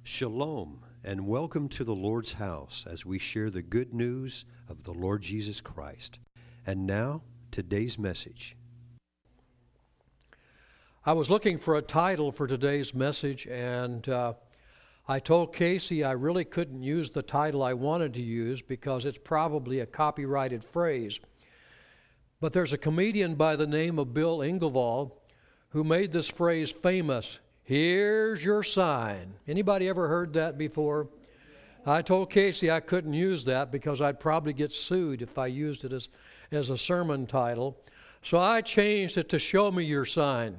Shalom, and welcome to the Lord's house as we share the good news of the Lord Jesus Christ. And now, today's message. I was looking for a title for today's message, and I told Casey I really couldn't use the title I wanted to use because it's probably a copyrighted phrase. But there's a comedian by the name of Bill Engvall who made this phrase famous. Here's your sign. Anybody ever heard that before? I told Casey I couldn't use that because I'd probably get sued if I used it as a sermon title. So I changed it to Show Me Your Sign.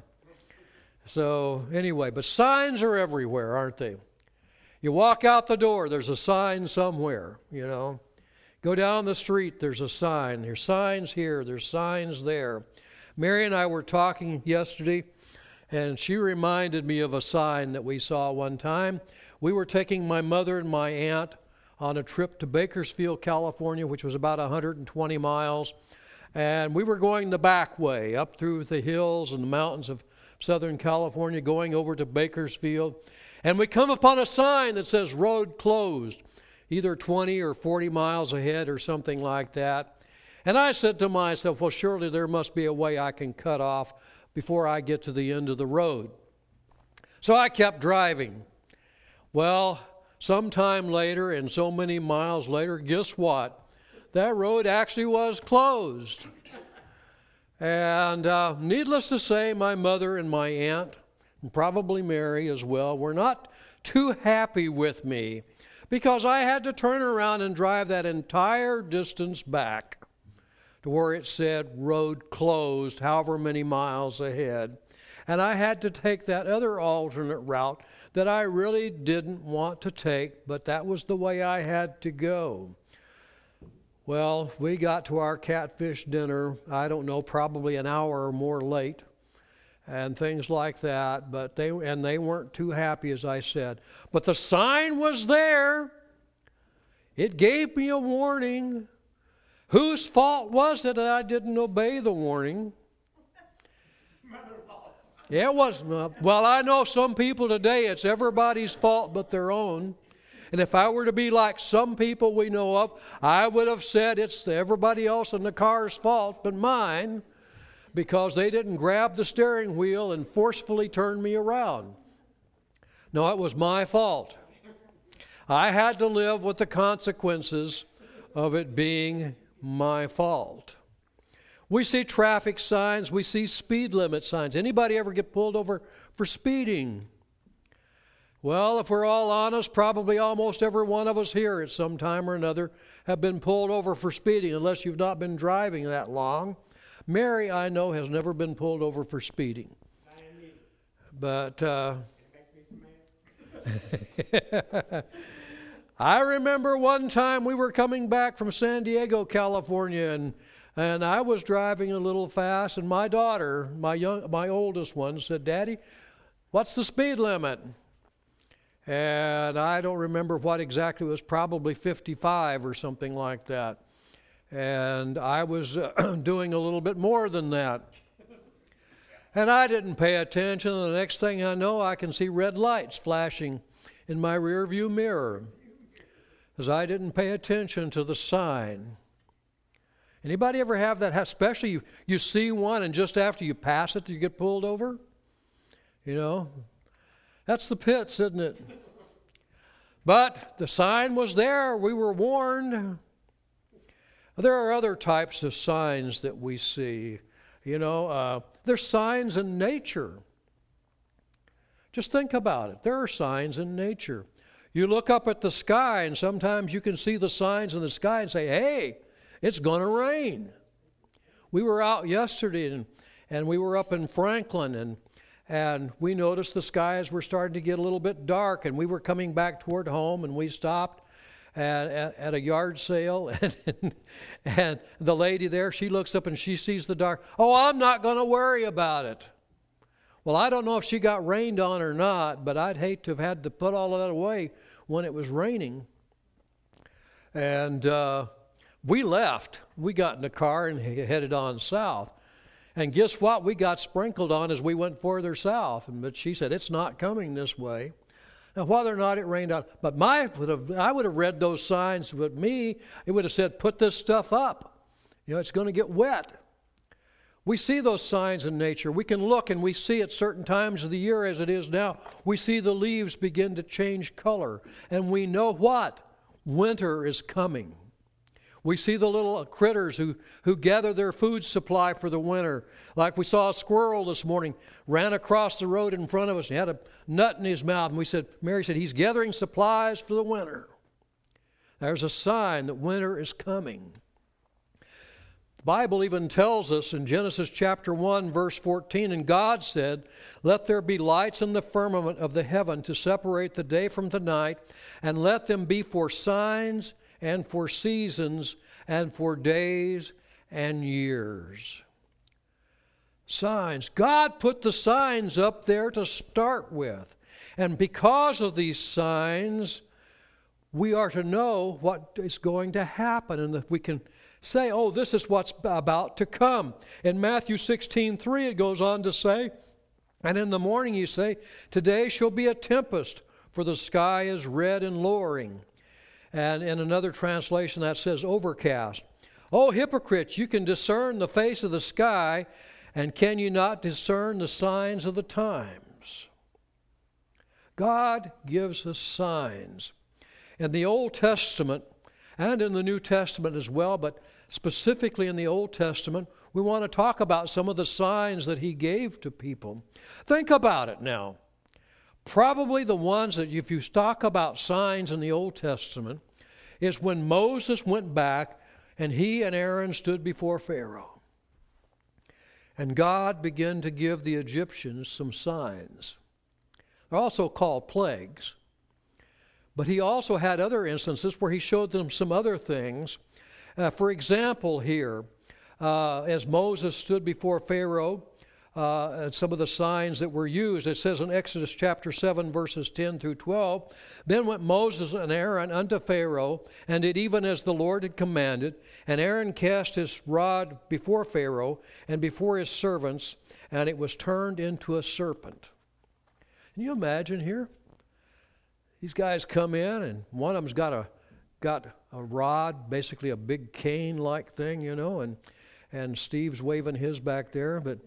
So anyway, but signs are everywhere, aren't they? You walk out the door, there's a sign somewhere, you know. Go down the street, there's a sign. There's signs here, there's signs there. Mary and I were talking yesterday, and she reminded me of a sign that we saw one time. We were taking my mother and my aunt on a trip to Bakersfield, California, which was about 120 miles. And we were going the back way, up through the hills and the mountains of Southern California, going over to Bakersfield. And we come upon a sign that says road closed, either 20 or 40 miles ahead or something like that. And I said to myself, well, surely there must be a way I can cut off before I get to the end of the road. So I kept driving. Well, sometime later and so many miles later, guess what? That road actually was closed. And needless to say, my mother and my aunt, and probably Mary as well, were not too happy with me because I had to turn around and drive that entire distance back to where it said road closed, however many miles ahead. And I had to take that other alternate route that I really didn't want to take, but that was the way I had to go. Well, we got to our catfish dinner, I don't know, probably an hour or more late, and things like that, but they weren't too happy, as I said. But the sign was there. It gave me a warning. Whose fault was it that I didn't obey the warning? It wasn't. Well, I know some people today, it's everybody's fault but their own. And if I were to be like some people we know of, I would have said it's everybody else in the car's fault but mine because they didn't grab the steering wheel and forcefully turn me around. No, it was my fault. I had to live with the consequences of it being my fault. We see traffic signs, we see speed limit signs. Anybody ever get pulled over for speeding? Well, if we're all honest, probably almost every one of us here at some time or another have been pulled over for speeding, unless you've not been driving that long. Mary, I know, has never been pulled over for speeding. But I remember one time we were coming back from San Diego, California, and I was driving a little fast, and my daughter, my oldest one, said, "Daddy, what's the speed limit?" And I don't remember what exactly. It was probably 55 or something like that. And I was doing a little bit more than that. And I didn't pay attention. The next thing I know, I can see red lights flashing in my rearview mirror because I didn't pay attention to the sign. Anybody ever have that? Especially you see one and just after you pass it, you get pulled over? You know? That's the pits, isn't it? But the sign was there. We were warned. There are other types of signs that we see. You know, there's signs in nature. Just think about it. There are signs in nature. You look up at the sky, and sometimes you can see the signs in the sky and say, hey, it's going to rain. We were out yesterday, and we were up in Franklin, and we noticed the skies were starting to get a little bit dark, and we were coming back toward home, and we stopped at a yard sale, and the lady there, she looks up and she sees the dark. Oh, I'm not going to worry about it. Well, I don't know if she got rained on or not, but I'd hate to have had to put all of that away when it was raining. And we left. We got in the car and headed on south. And guess what? We got sprinkled on as we went further south. But she said, it's not coming this way. Now, whether or not it rained out, but I would have read those signs. But me, it would have said, put this stuff up. It's going to get wet. We see those signs in nature. We can look and we see at certain times of the year, as it is now, we see the leaves begin to change color. And we know what? Winter is coming. We see the little critters who gather their food supply for the winter. Like we saw a squirrel this morning, ran across the road in front of us. He had a nut in his mouth. And Mary said, he's gathering supplies for the winter. There's a sign that winter is coming. The Bible even tells us in Genesis chapter 1, verse 14, and God said, let there be lights in the firmament of the heaven to separate the day from the night, and let them be for signs and for seasons and for days and years. Signs. God put the signs up there to start with. And because of these signs, we are to know what is going to happen, and that we can say, oh, this is what's about to come. In Matthew 16:3, it goes on to say, and in the morning you say, today shall be a tempest, for the sky is red and lowering. And in another translation that says overcast. O hypocrites, you can discern the face of the sky, and can you not discern the signs of the times? God gives us signs. In the Old Testament and in the New Testament as well, but specifically in the Old Testament, we want to talk about some of the signs that he gave to people. Think about it now. Probably the ones that, if you talk about signs in the Old Testament, is when Moses went back and he and Aaron stood before Pharaoh. And God began to give the Egyptians some signs. They're also called plagues. But he also had other instances where he showed them some other things. For example, here, as Moses stood before Pharaoh, and some of the signs that were used. It says in Exodus chapter 7, verses 10 through 12, then went Moses and Aaron unto Pharaoh, and did even as the Lord had commanded. And Aaron cast his rod before Pharaoh and before his servants, and it was turned into a serpent. Can you imagine here? These guys come in, and one of them's got a rod, basically a big cane-like thing, and Steve's waving his back there, but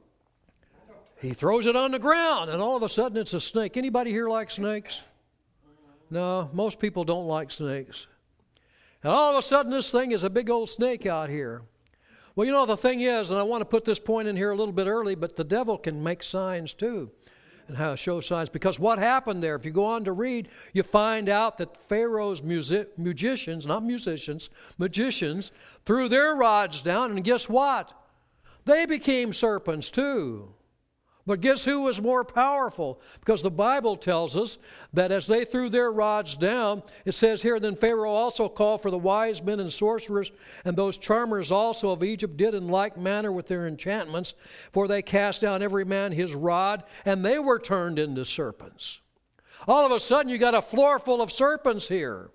he throws it on the ground, and all of a sudden it's a snake. Anybody here like snakes? No, most people don't like snakes. And all of a sudden this thing is a big old snake out here. Well, the thing is, and I want to put this point in here a little bit early, but the devil can make signs too, and how show signs. Because what happened there, if you go on to read, you find out that Pharaoh's magicians, not musicians, magicians, threw their rods down, and guess what? They became serpents too. But guess who was more powerful? Because the Bible tells us that as they threw their rods down, it says here, then Pharaoh also called for the wise men and sorcerers, and those charmers also of Egypt did in like manner with their enchantments, for they cast down every man his rod, and they were turned into serpents. All of a sudden you got a floor full of serpents here.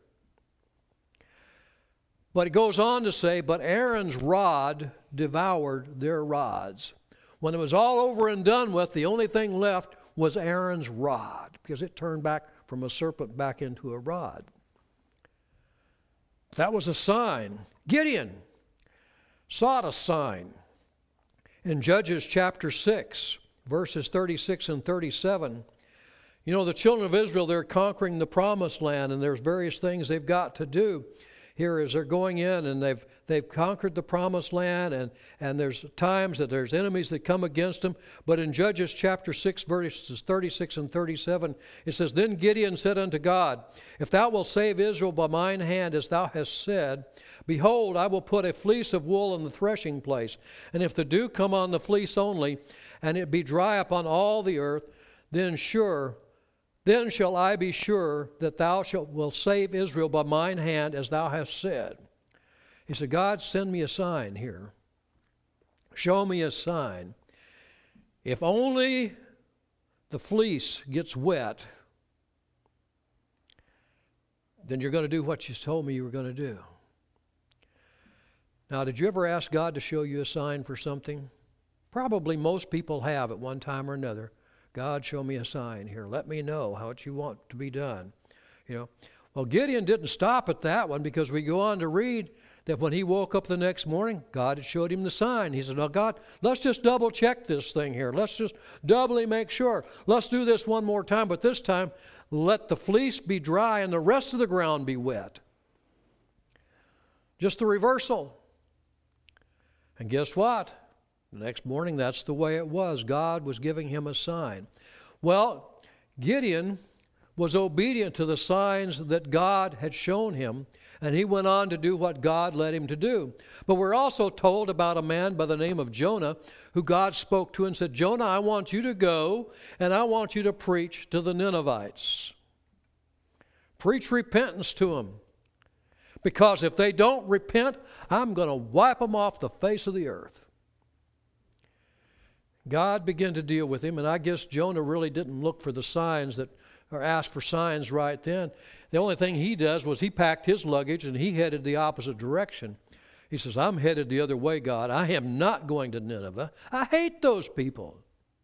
But it goes on to say, but Aaron's rod devoured their rods. When it was all over and done with, the only thing left was Aaron's rod, because it turned back from a serpent back into a rod. That was a sign. Gideon sought a sign. In Judges chapter 6, verses 36 and 37, the children of Israel, they're conquering the promised land, and there's various things they've got to do. Here as they're going in, and they've conquered the promised land, and there's times that there's enemies that come against them. But in Judges chapter 6, verses 36 and 37, it says, then Gideon said unto God, if thou wilt save Israel by mine hand, as thou hast said, behold, I will put a fleece of wool in the threshing place. And if the dew come on the fleece only, and it be dry upon all the earth, then shall I be sure that thou will save Israel by mine hand, as thou hast said. He said, God, send me a sign here. Show me a sign. If only the fleece gets wet, then you're going to do what you told me you were going to do. Now, did you ever ask God to show you a sign for something? Probably most people have at one time or another. God, show me a sign here. Let me know how you want to be done. Well, Gideon didn't stop at that one, because we go on to read that when he woke up the next morning, God had showed him the sign. He said, "Now, God, let's just double check this thing here. Let's just doubly make sure. Let's do this one more time, but this time let the fleece be dry and the rest of the ground be wet." Just the reversal. And guess what? The next morning, that's the way it was. God was giving him a sign. Well, Gideon was obedient to the signs that God had shown him, and he went on to do what God led him to do. But we're also told about a man by the name of Jonah, who God spoke to and said, "Jonah, I want you to go, and I want you to preach to the Ninevites. Preach repentance to them. Because if they don't repent, I'm going to wipe them off the face of the earth." God began to deal with him, and I guess Jonah really didn't look for the signs or ask for signs right then. The only thing he does was he packed his luggage and he headed the opposite direction. He says, "I'm headed the other way, God. I am not going to Nineveh. I hate those people."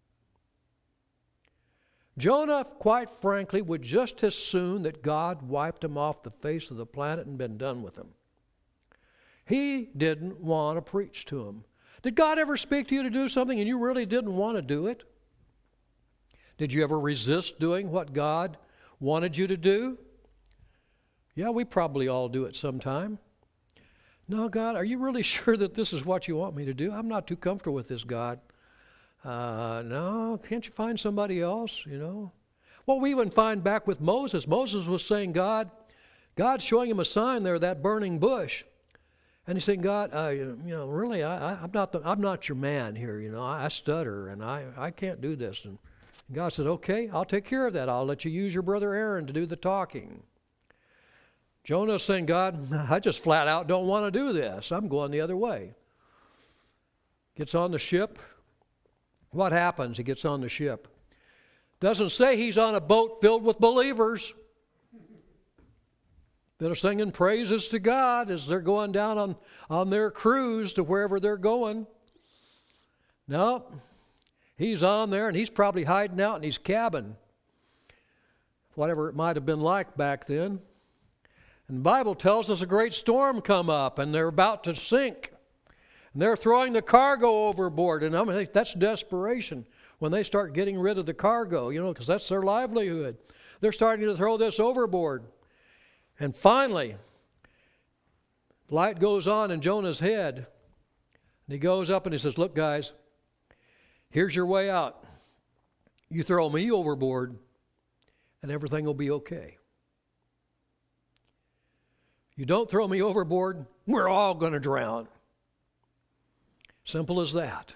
Jonah, quite frankly, would just as soon that God wiped him off the face of the planet and been done with him. He didn't want to preach to him. Did God ever speak to you to do something and you really didn't want to do it? Did you ever resist doing what God wanted you to do? Yeah, we probably all do it sometime. "No, God, are you really sure that this is what you want me to do? I'm not too comfortable with this, God." "No, can't you find somebody else, Well, we even find back with Moses. Moses was saying, God's showing him a sign there, that burning bush. And he's saying, "God, really, I'm not your man here, I stutter and I can't do this." And God said, "Okay, I'll take care of that. I'll let you use your brother Aaron to do the talking." Jonah's saying, "God, I just flat out don't want to do this. I'm going the other way." Gets on the ship. What happens? He gets on the ship. Doesn't say he's on a boat filled with believers that are singing praises to God as they're going down on their cruise to wherever they're going. No, he's on there and he's probably hiding out in his cabin, whatever it might have been like back then. And the Bible tells us a great storm come up and they're about to sink. And they're throwing the cargo overboard. And I mean, that's desperation when they start getting rid of the cargo, because that's their livelihood. They're starting to throw this overboard. And finally, light goes on in Jonah's head. And he goes up and he says, "Look, guys, here's your way out. You throw me overboard and everything will be okay. You don't throw me overboard, we're all going to drown." Simple as that.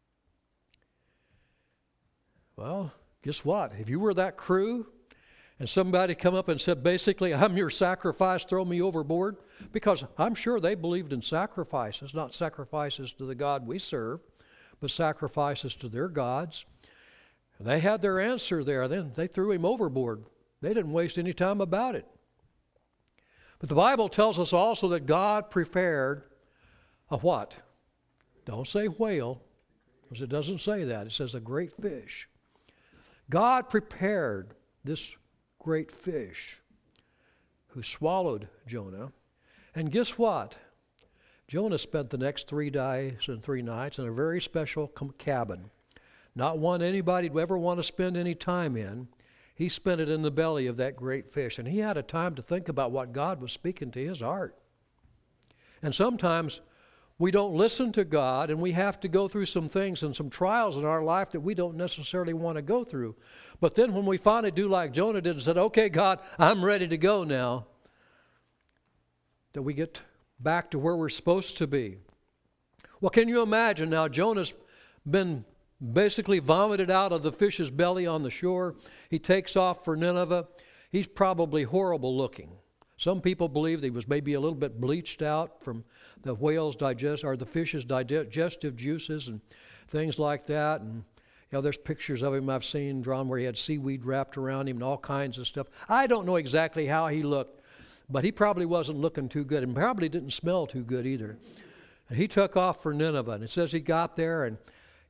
Well, guess what? If you were that crew and somebody come up and said, basically, "I'm your sacrifice, throw me overboard," because I'm sure they believed in sacrifices, not sacrifices to the God we serve, but sacrifices to their gods. They had their answer there. Then they threw him overboard. They didn't waste any time about it. But the Bible tells us also that God prepared a what? Don't say whale, because it doesn't say that. It says a great fish. God prepared this great fish who swallowed Jonah. And guess what? Jonah spent the next 3 days and 3 nights in a very special cabin. Not one anybody would ever want to spend any time in. He spent it in the belly of that great fish. And he had a time to think about what God was speaking to his heart. And sometimes we don't listen to God, and we have to go through some things and some trials in our life that we don't necessarily want to go through. But then when we finally do like Jonah did and said, "Okay, God, I'm ready to go now," that we get back to where we're supposed to be. Well, can you imagine now? Jonah's been basically vomited out of the fish's belly on the shore. He takes off for Nineveh. He's probably horrible looking. Some people believe that he was maybe a little bit bleached out from the the fish's digestive juices and things like that. And there's pictures of him I've seen drawn where he had seaweed wrapped around him and all kinds of stuff. I don't know exactly how he looked, but he probably wasn't looking too good and probably didn't smell too good either. And he took off for Nineveh, and it says he got there, and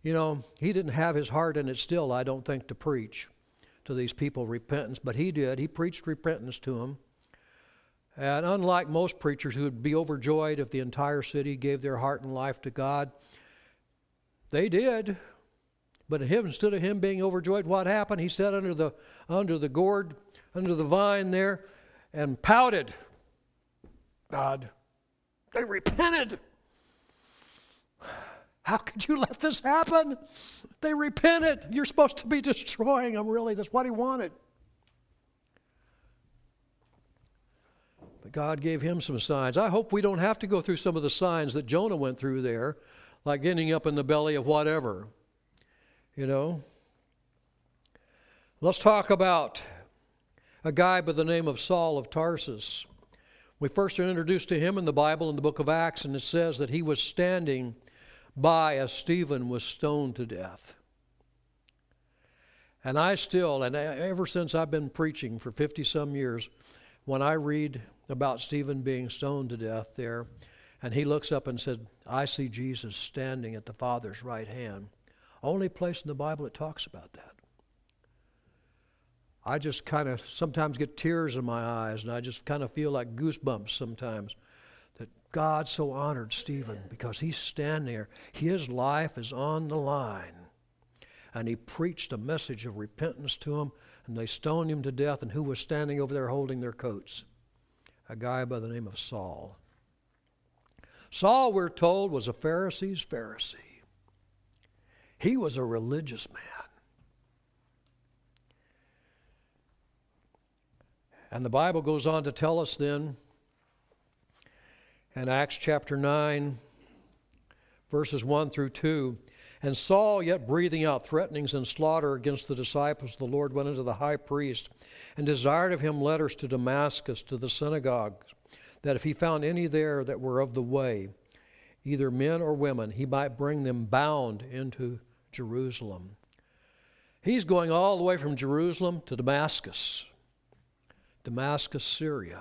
he didn't have his heart in it still, I don't think, to preach to these people repentance, but he did. He preached repentance to them. And unlike most preachers who would be overjoyed if the entire city gave their heart and life to God, they did. But instead of him being overjoyed, what happened? He sat under the gourd, under the vine there, and pouted. God, they repented. How could you let this happen? They repented. You're supposed to be destroying them, really. That's what he wanted. But God gave him some signs. I hope we don't have to go through some of the signs that Jonah went through there, like getting up in the belly of whatever. Let's talk about a guy by the name of Saul of Tarsus. We first are introduced to him in the Bible in the book of Acts, and it says that he was standing by as Stephen was stoned to death. And ever since I've been preaching for 50-some years, when I read about Stephen being stoned to death there, and he looks up and said, I see Jesus standing at the Father's right hand. Only place in the Bible that talks about that. I just kind of sometimes get tears in my eyes, and I just kind of feel like goosebumps sometimes that God so honored Stephen because he's standing there. His life is on the line. And he preached a message of repentance to him, and they stoned him to death. And who was standing over there holding their coats? A guy by the name of Saul. Saul, we're told, was a Pharisee's Pharisee. He was a religious man. And the Bible goes on to tell us then in Acts chapter 9, verses 1 through 2, and Saul, yet breathing out threatenings and slaughter against the disciples of the Lord, went unto the high priest and desired of him letters to Damascus, to the synagogues, that if he found any there that were of the way, either men or women, he might bring them bound into Jerusalem. He's going all the way from Jerusalem to Damascus, Syria.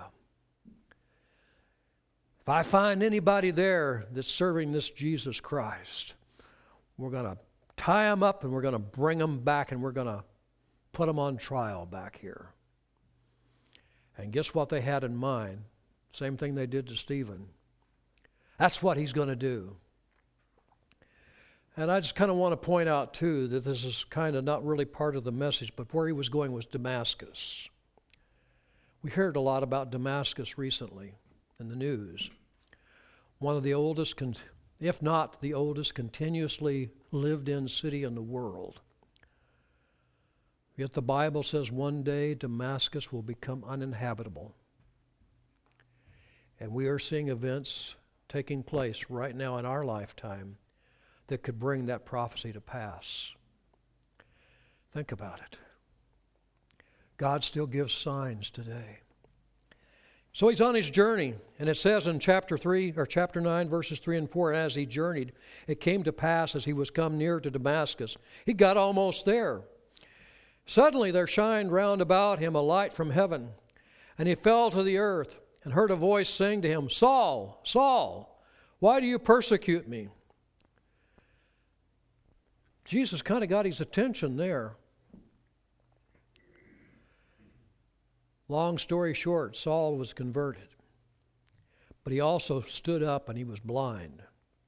If I find anybody there that's serving this Jesus Christ, we're going to tie them up and we're going to bring them back and we're going to put them on trial back here. And guess what they had in mind? Same thing they did to Stephen. That's what he's going to do. And I just kind of want to point out, too, that this is kind of not really part of the message, but where he was going was Damascus. We heard a lot about Damascus recently in the news. One of the oldest, if not the oldest, continuously lived-in city in the world. Yet the Bible says one day Damascus will become uninhabitable. And we are seeing events taking place right now in our lifetime that could bring that prophecy to pass. Think about it. God still gives signs today. So he's on his journey, and it says in chapter 9, verses 3 and 4, and as he journeyed, it came to pass as he was come near to Damascus. He got almost there. Suddenly there shined round about him a light from heaven, and he fell to the earth and heard a voice saying to him, Saul, Saul, why do you persecute me? Jesus kind of got his attention there. Long story short, Saul was converted. But he also stood up and he was blind.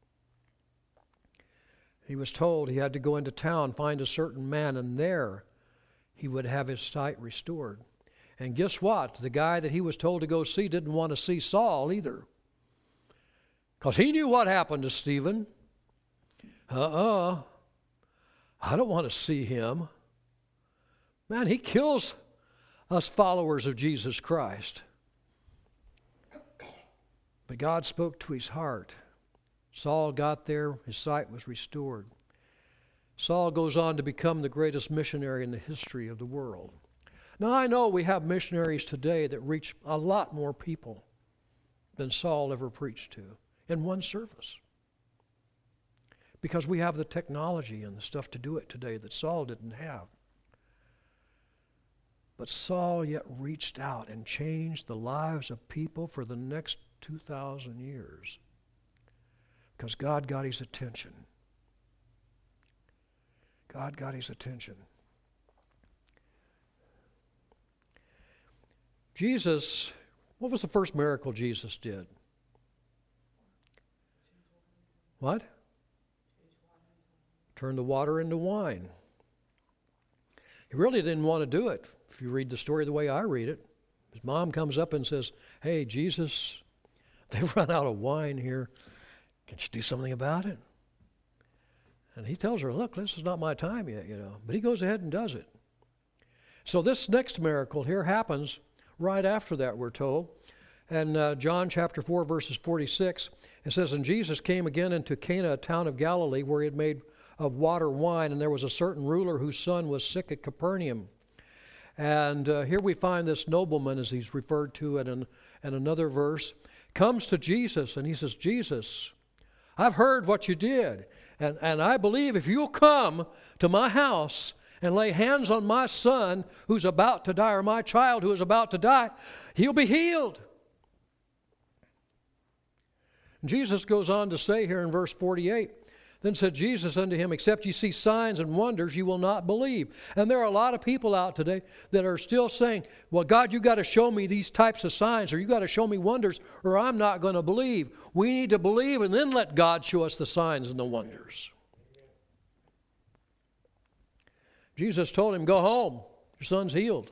He was told he had to go into town, find a certain man, and there he would have his sight restored. And guess what? The guy that he was told to go see didn't want to see Saul either. Because he knew what happened to Stephen. I don't want to see him. Man, he kills us followers of Jesus Christ. But God spoke to his heart. Saul got there, his sight was restored. Saul goes on to become the greatest missionary in the history of the world. Now I know we have missionaries today that reach a lot more people than Saul ever preached to in one service. Because we have the technology and the stuff to do it today that Saul didn't have. But Saul yet reached out and changed the lives of people for the next 2,000 years because God got his attention. God got his attention. Jesus, what was the first miracle Jesus did? What? Turned the water into wine. He really didn't want to do it. If you read the story the way I read it, his mom comes up and says, "Hey, Jesus, they've run out of wine here. Can you do something about it?" And he tells her, "Look, this is not my time yet, But he goes ahead and does it. So this next miracle here happens right after that, we're told. And John chapter 4, verses 46, it says, "And Jesus came again into Cana, a town of Galilee, where he had made of water wine, and there was a certain ruler whose son was sick at Capernaum." And here we find this nobleman, as he's referred to in another verse, comes to Jesus, and he says, "Jesus, I've heard what you did, and I believe if you'll come to my house and lay hands on my son who's about to die, or my child who is about to die, he'll be healed." Jesus goes on to say here in verse 48, "Then said Jesus unto him, Except ye see signs and wonders, you will not believe." And there are a lot of people out today that are still saying, "Well, God, you got to show me these types of signs, or you got to show me wonders, or I'm not going to believe." We need to believe and then let God show us the signs and the wonders. Jesus told him, "Go home. Your son's healed."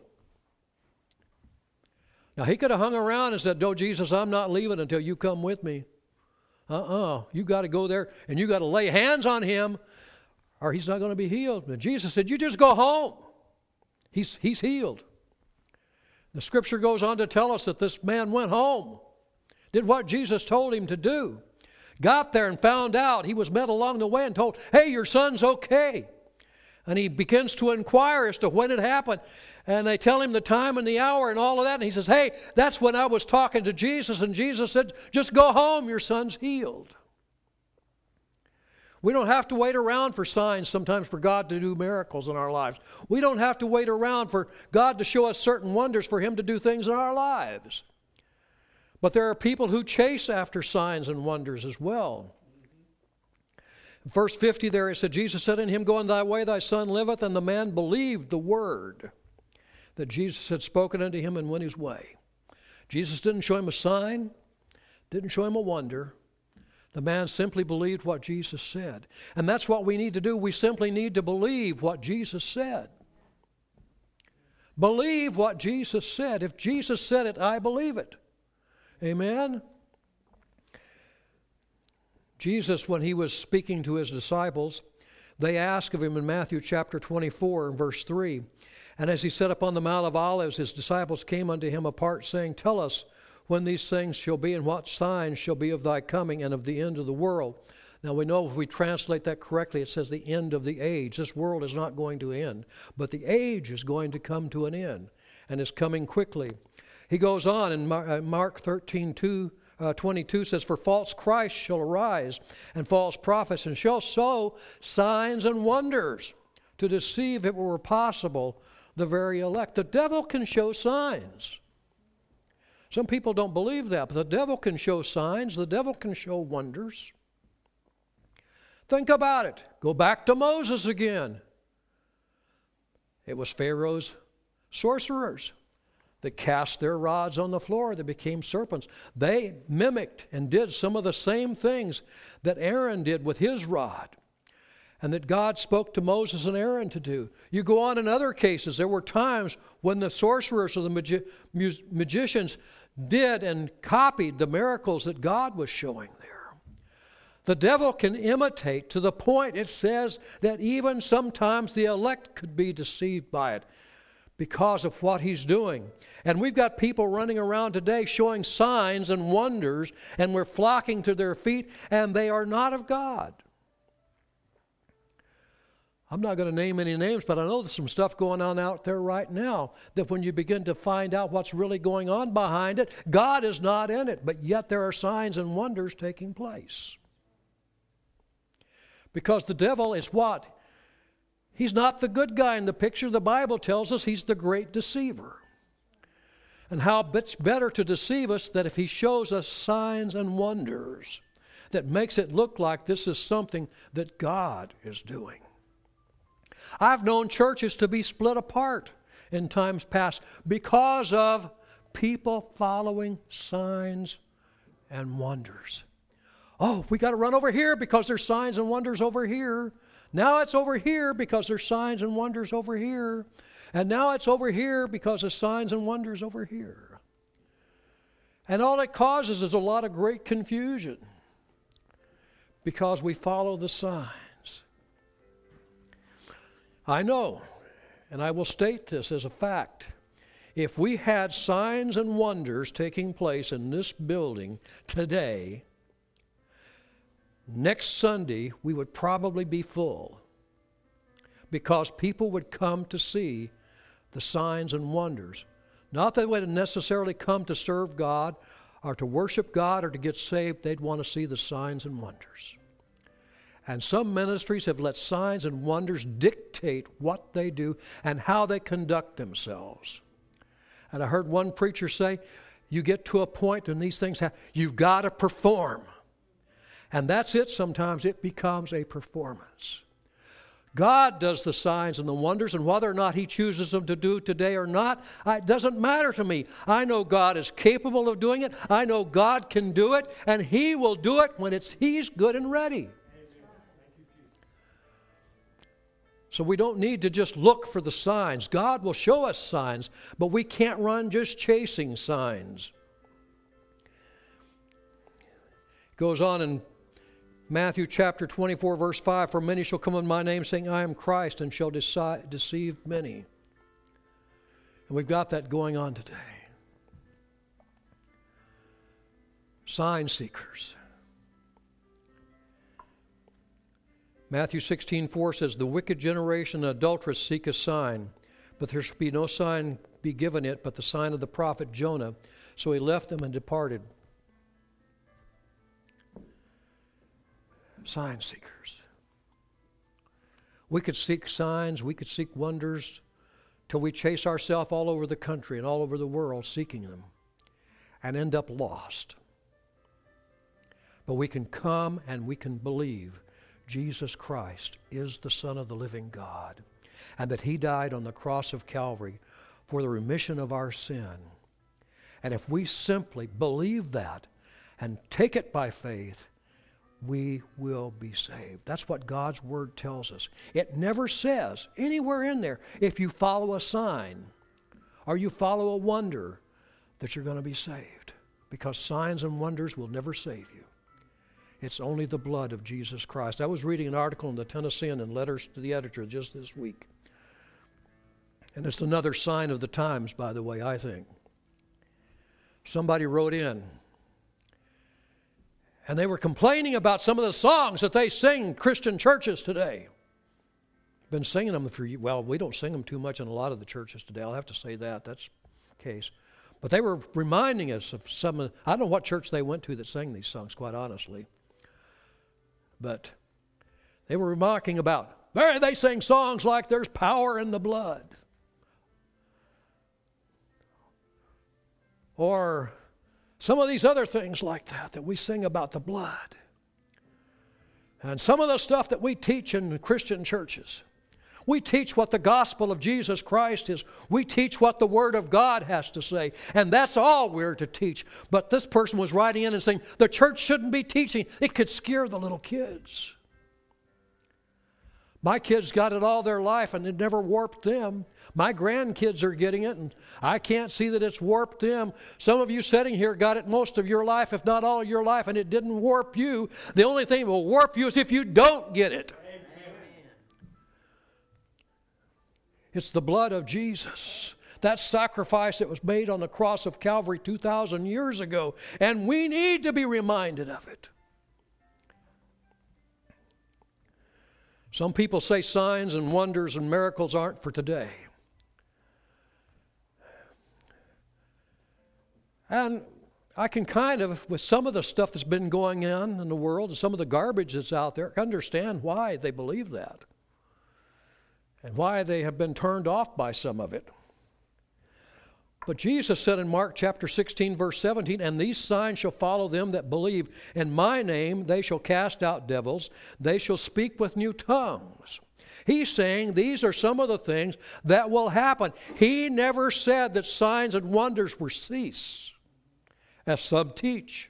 Now, he could have hung around and said, "No, Jesus, I'm not leaving until you come with me." You got to go there and you got to lay hands on him or he's not going to be healed. And Jesus said, "You just go home. He's healed." The scripture goes on to tell us that this man went home, did what Jesus told him to do, got there and found out. He was met along the way and told, "Hey, your son's okay." And he begins to inquire as to when it happened. And they tell him the time and the hour and all of that. And he says, "Hey, that's when I was talking to Jesus." And Jesus said, "Just go home, your son's healed." We don't have to wait around for signs sometimes for God to do miracles in our lives. We don't have to wait around for God to show us certain wonders for him to do things in our lives. But there are people who chase after signs and wonders as well. In verse 50 there it said, "Jesus said unto him, Go on thy way, thy son liveth. And the man believed the word that Jesus had spoken unto him and went his way." Jesus didn't show him a sign, didn't show him a wonder. The man simply believed what Jesus said. And that's what we need to do. We simply need to believe what Jesus said. Believe what Jesus said. If Jesus said it, I believe it. Amen? Jesus, when he was speaking to his disciples, they asked of him in Matthew chapter 24 and verse 3, "And as he sat upon the Mount of Olives, his disciples came unto him apart, saying, Tell us when these things shall be, and what signs shall be of thy coming and of the end of the world." Now we know if we translate that correctly, it says the end of the age. This world is not going to end, but the age is going to come to an end, and is coming quickly. He goes on in Mark 13:22 says, "For false Christs shall arise, and false prophets, and shall show signs and wonders, to deceive, if it were possible, the very elect." The devil can show signs. Some people don't believe that, but the devil can show signs. The devil can show wonders. Think about it. Go back to Moses again. It was Pharaoh's sorcerers that cast their rods on the floor. They became serpents. They mimicked and did some of the same things that Aaron did with his rod, and that God spoke to Moses and Aaron to do. You go on in other cases. There were times when the sorcerers or the magicians did and copied the miracles that God was showing there. The devil can imitate to the point it says that even sometimes the elect could be deceived by it because of what he's doing. And we've got people running around today showing signs and wonders, and we're flocking to their feet, and they are not of God. I'm not going to name any names, but I know there's some stuff going on out there right now that when you begin to find out what's really going on behind it, God is not in it, but yet there are signs and wonders taking place. Because the devil is what? He's not the good guy in the picture. The Bible tells us he's the great deceiver. And how much better to deceive us that if he shows us signs and wonders that makes it look like this is something that God is doing. I've known churches to be split apart in times past because of people following signs and wonders. Oh, we got to run over here because there's signs and wonders over here. Now it's over here because there's signs and wonders over here. And now it's over here because there's signs and wonders over here. And all it causes is a lot of great confusion because we follow the signs. I know, and I will state this as a fact, if we had signs and wonders taking place in this building today, next Sunday we would probably be full because people would come to see the signs and wonders. Not that they would necessarily come to serve God or to worship God or to get saved. They'd want to see the signs and wonders. And some ministries have let signs and wonders dictate what they do and how they conduct themselves. And I heard one preacher say, you get to a point when these things happen, you've got to perform. And that's it. Sometimes it becomes a performance. God does the signs and the wonders, and whether or not He chooses them to do today or not, it doesn't matter to me. I know God is capable of doing it. I know God can do it, and He will do it when He's good and ready. So we don't need to just look for the signs. God will show us signs, but we can't run just chasing signs. It goes on in Matthew chapter 24, verse 5, for many shall come in my name, saying, I am Christ, and shall deceive many. And we've got that going on today. Sign seekers. Matthew 16:4 says, the wicked generation and adulteress seek a sign, but there shall be no sign be given it but the sign of the prophet Jonah. So he left them and departed. Sign seekers. We could seek signs, we could seek wonders till we chase ourselves all over the country and all over the world seeking them and end up lost. But we can come and we can believe Jesus Christ is the Son of the living God and that He died on the cross of Calvary for the remission of our sin. And if we simply believe that and take it by faith, we will be saved. That's what God's Word tells us. It never says anywhere in there, if you follow a sign or you follow a wonder, that you're going to be saved. Because signs and wonders will never save you. It's only the blood of Jesus Christ. I was reading an article in the Tennessean in Letters to the Editor just this week. And it's another sign of the times, by the way, I think. Somebody wrote in, and they were complaining about some of the songs that they sing in Christian churches today. Been singing them we don't sing them too much in a lot of the churches today. I'll have to say that's the case. But they were reminding us of I don't know what church they went to that sang these songs, quite honestly. But they were remarking about, they sing songs like there's power in the blood. Or some of these other things like that we sing about the blood. And some of the stuff that we teach in Christian churches. We teach what the gospel of Jesus Christ is. We teach what the Word of God has to say. And that's all we're to teach. But this person was writing in and saying, the church shouldn't be teaching. It could scare the little kids. My kids got it all their life and it never warped them. My grandkids are getting it and I can't see that it's warped them. Some of you sitting here got it most of your life, if not all of your life, and it didn't warp you. The only thing that will warp you is if you don't get it. It's the blood of Jesus. That sacrifice that was made on the cross of Calvary 2,000 years ago. And we need to be reminded of it. Some people say signs and wonders and miracles aren't for today. And I can kind of, with some of the stuff that's been going on in the world and some of the garbage that's out there, understand why they believe that. And why they have been turned off by some of it. But Jesus said in Mark chapter 16, verse 17, and these signs shall follow them that believe. In my name they shall cast out devils. They shall speak with new tongues. He's saying these are some of the things that will happen. He never said that signs and wonders were cease, as some teach.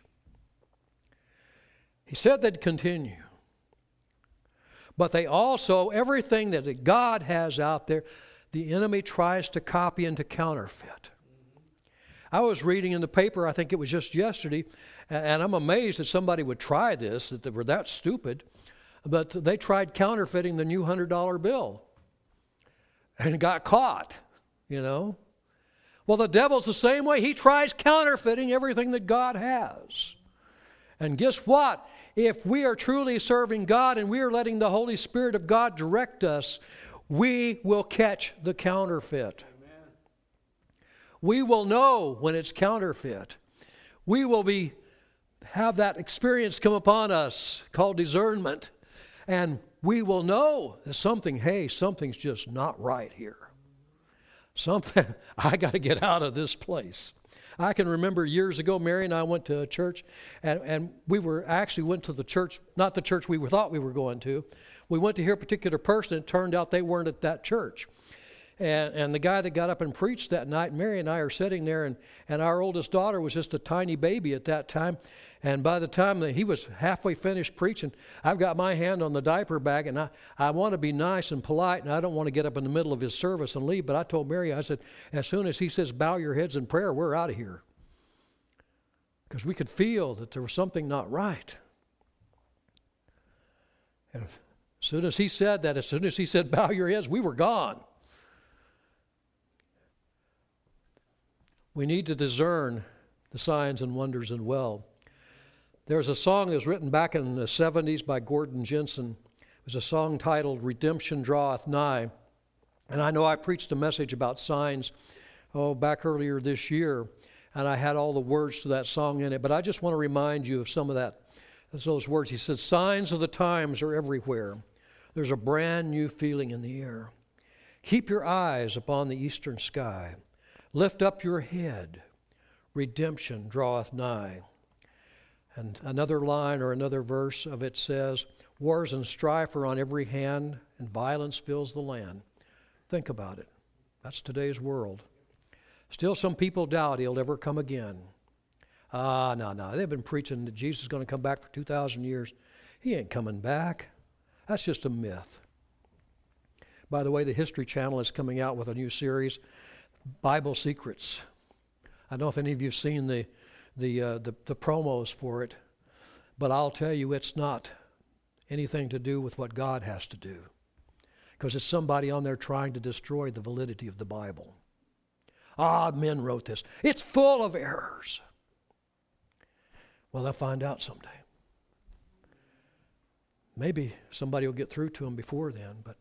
He said they'd continue. But they also, everything that God has out there, the enemy tries to copy and to counterfeit. I was reading in the paper, I think it was just yesterday, and I'm amazed that somebody would try this, that they were that stupid, but they tried counterfeiting the new $100 bill and got caught, you know. Well, the devil's the same way. He tries counterfeiting everything that God has. And guess what? If we are truly serving God and we are letting the Holy Spirit of God direct us, we will catch the counterfeit. Amen. We will know when it's counterfeit. We will have that experience come upon us called discernment. And we will know that something's just not right here. I got to get out of this place. I can remember years ago, Mary and I went to a church, and we went to the church, not the church we thought we were going to. We went to hear a particular person, and it turned out they weren't at that church. And the guy that got up and preached that night, Mary and I are sitting there, and our oldest daughter was just a tiny baby at that time. And by the time that he was halfway finished preaching, I've got my hand on the diaper bag, and I want to be nice and polite, and I don't want to get up in the middle of his service and leave. But I told Mary, I said, as soon as he says, bow your heads in prayer, we're out of here. Because we could feel that there was something not right. And as soon as he said that, as soon as he said, bow your heads, we were gone. We need to discern the signs and wonders and well. There's a song that was written back in the 70s by Gordon Jensen. It was a song titled Redemption Draweth Nigh. And I know I preached a message about signs back earlier this year, and I had all the words to that song in it. But I just want to remind you of some of those words. He says, signs of the times are everywhere. There's a brand new feeling in the air. Keep your eyes upon the eastern sky. Lift up your head. Redemption draweth nigh. And another line or another verse of it says, wars and strife are on every hand, and violence fills the land. Think about it. That's today's world. Still some people doubt he'll ever come again. No. They've been preaching that Jesus is going to come back for 2,000 years. He ain't coming back. That's just a myth. By the way, the History Channel is coming out with a new series, Bible Secrets. I don't know if any of you have seen the promos for it, but I'll tell you it's not anything to do with what God has to do, because it's somebody on there trying to destroy the validity of the Bible. Men wrote this. It's full of errors. Well, they'll find out someday. Maybe somebody will get through to them before then, but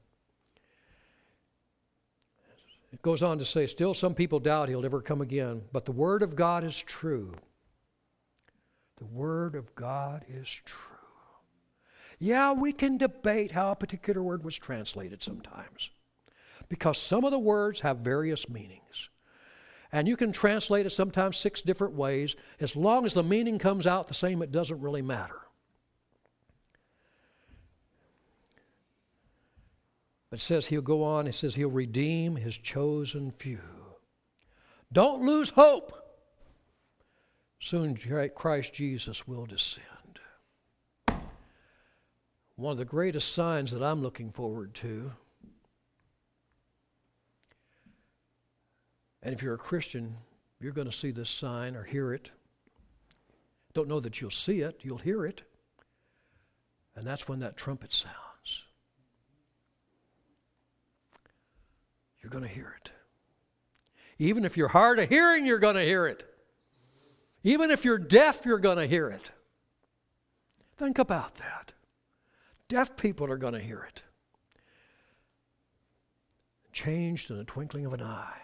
it goes on to say, still some people doubt he'll ever come again, but the Word of God is true. The Word of God is true. Yeah, we can debate how a particular word was translated sometimes, because some of the words have various meanings. And you can translate it sometimes 6 different ways. As long as the meaning comes out the same, it doesn't really matter. But it says he'll go on, it says he'll redeem his chosen few. Don't lose hope. Soon Christ Jesus will descend. One of the greatest signs that I'm looking forward to, and if you're a Christian, you're going to see this sign or hear it. Don't know that you'll see it, you'll hear it. And that's when that trumpet sounds. You're going to hear it. Even if you're hard of hearing, you're going to hear it. Even if you're deaf, you're going to hear it. Think about that. Deaf people are going to hear it. Changed in the twinkling of an eye.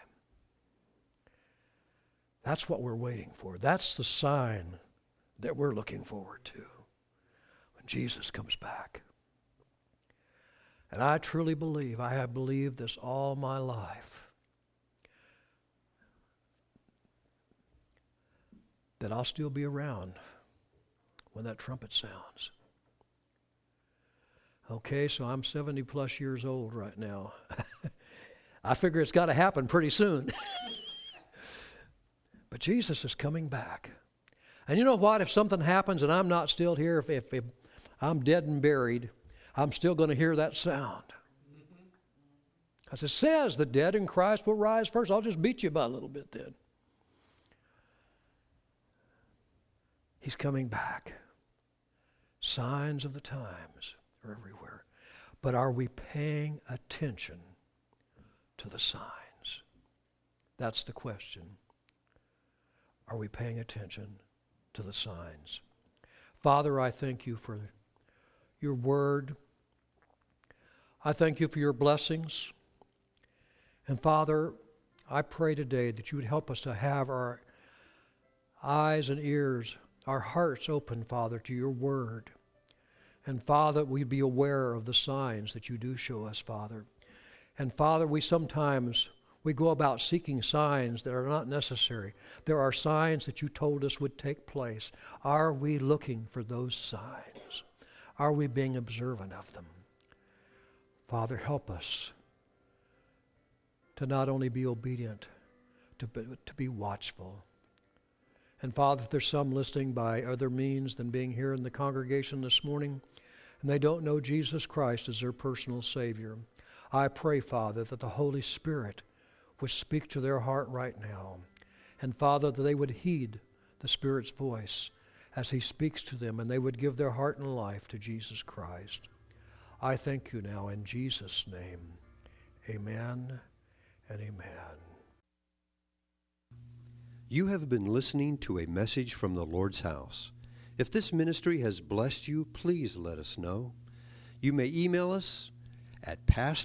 That's what we're waiting for. That's the sign that we're looking forward to when Jesus comes back. And I truly believe, I have believed this all my life, that I'll still be around when that trumpet sounds. Okay, so I'm 70 plus years old right now. I figure it's got to happen pretty soon. But Jesus is coming back. And you know what? If something happens and I'm not still here, if I'm dead and buried, I'm still going to hear that sound. As it says, the dead in Christ will rise first. I'll just beat you by a little bit then. He's coming back. Signs of the times are everywhere. But are we paying attention to the signs? That's the question. Are we paying attention to the signs? Father, I thank you for your word. I thank you for your blessings. And Father, I pray today that you would help us to have our eyes and ears, our hearts open, Father, to your word. And Father, we'd be aware of the signs that you do show us, Father. And Father, we go about seeking signs that are not necessary. There are signs that you told us would take place. Are we looking for those signs? Are we being observant of them? Father, help us to not only be obedient, to be watchful. And Father, if there's some listening by other means than being here in the congregation this morning, and they don't know Jesus Christ as their personal Savior, I pray, Father, that the Holy Spirit would speak to their heart right now. And Father, that they would heed the Spirit's voice as He speaks to them, and they would give their heart and life to Jesus Christ. I thank you now in Jesus' name. Amen and amen. You have been listening to a message from the Lord's house. If this ministry has blessed you, please let us know. You may email us at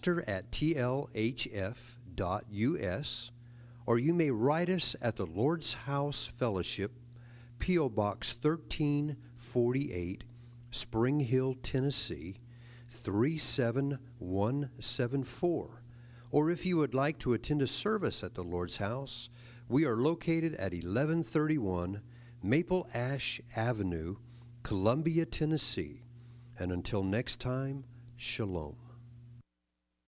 pastor@tlhf.us, or you may write us at the Lord's House Fellowship, P.O. Box 1348, Spring Hill, Tennessee, 37174. Or if you would like to attend a service at the Lord's House, we are located at 1131 Maple Ash Avenue, Columbia, Tennessee. And until next time, shalom.